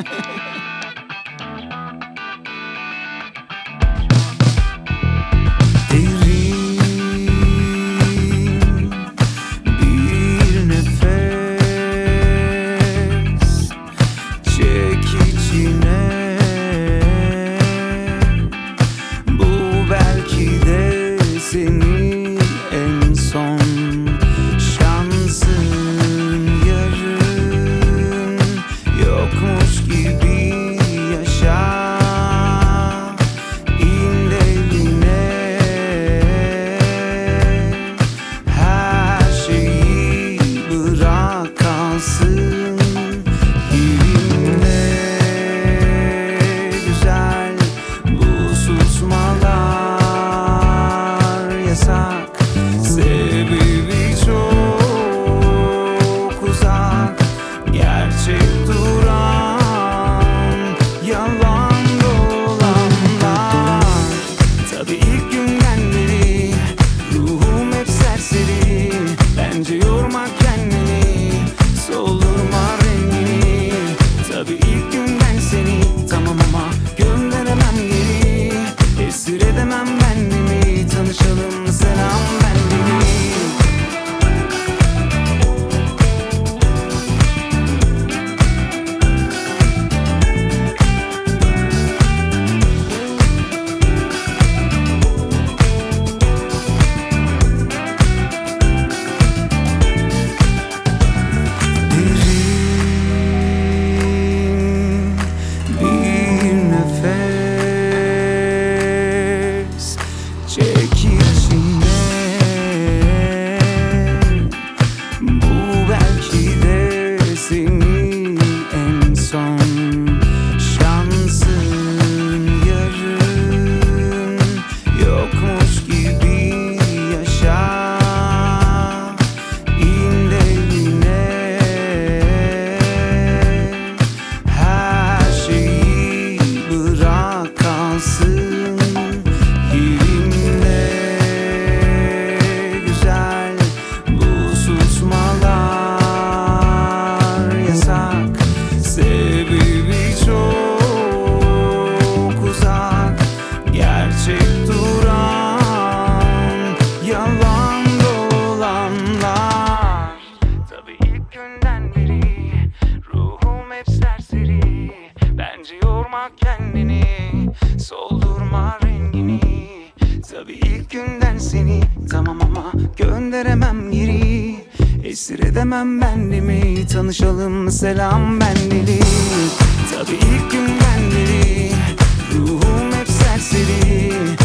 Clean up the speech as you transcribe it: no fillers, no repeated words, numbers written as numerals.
Bir nefes çek içine. Bu belki de senin en son şansın. Yarın yokmuş gibi yaşa. İn derine. Her şeyi bırak kalsın yerinde. Güzel bu susmalar yasak. Sebebi çok uzak. Gerçek duran yalan dolanlar. Tabii ilk günden beri ruhum hep serseri. Bence yorma kendini, soldurma rengini. Tabii ilk günden seni tamam ama gönderemem geri. Esir edemem kendimi, tanışalım selam bendini. Bir nefes çek içine. Bu belki de senin en son şansın. Yarın yokmuş gibi yaşa. İn derine. Her şeyi bırak kalsın yerinde. Güzel bu susmalar yasak. Sebebi çok uzak. Gerçek duran yalan dolanlar. Tabii ilk günden beri ruhum hep serseri. Bence yorma kendini, soldurma rengini. Tabii ilk günden seni tamam ama gönderemem geri. Esir edemem bendimi, tanışalım selam bendili. Tabii ilk günden beri ruhum hep serseri.